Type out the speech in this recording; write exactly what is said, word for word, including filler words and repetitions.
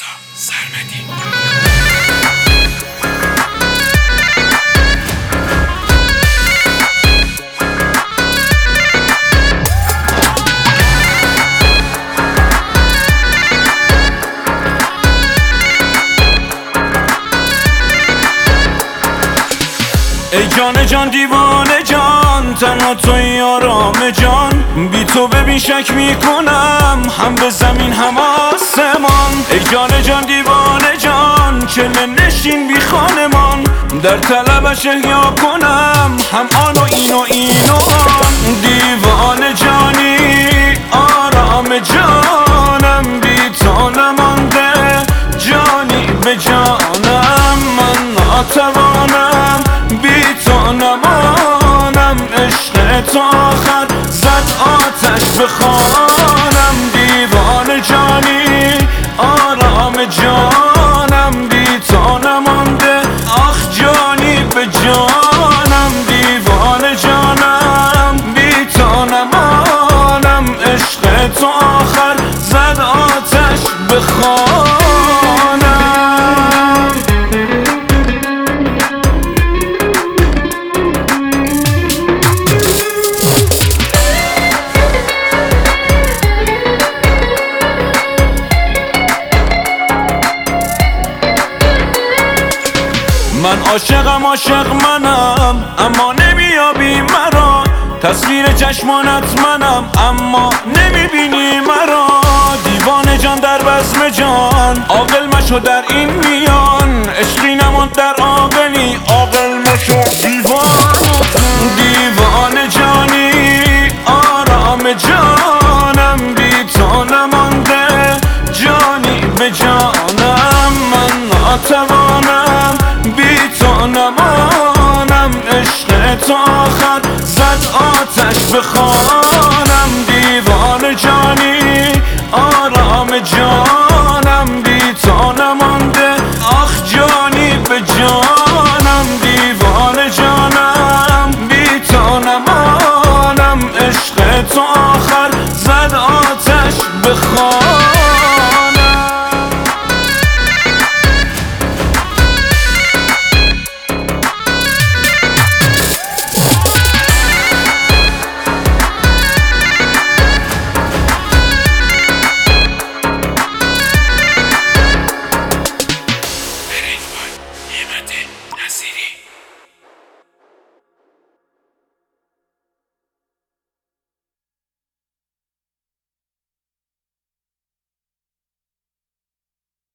رضا سرمدی. ای جان جان دیوانه جان، تنها توی آرام جان، بی تو ببین شک میکنم هم به زمین هم آسمان. ای جان جان دیوانه جان، چله نشین بی خانمان، در طلبش احیا کنم هم آن و این و این و آن. دیوانه جانی آرام جانم، بی تو نمانده جانی به جانم، من ناتوانم بی تو نمانم، عشق تو آخر زد آتش به خانم. دیوانه جانی آرام جانم، بی تو نمانده آخ جانی به جانم. دیوانه جانم بی تو نمانم، عشق تو آخر زد آتش به خانم. من عاشقم عاشق منم اما نمیابی مرا، تصویر چشمانت منم اما نمیبینی مرا. دیوانه جان در بزم جان، عاقل مشو در این میان، عشقی نماند در عاقلی، عاقل مشو دیوانه. دیوانه جانی آرام جانم، بی تو نمانده جانی به جانم، من ناتوانم بی تو نمانم، عشق تو آخر زد آتش به خانم. دیوانه جانی آرام جان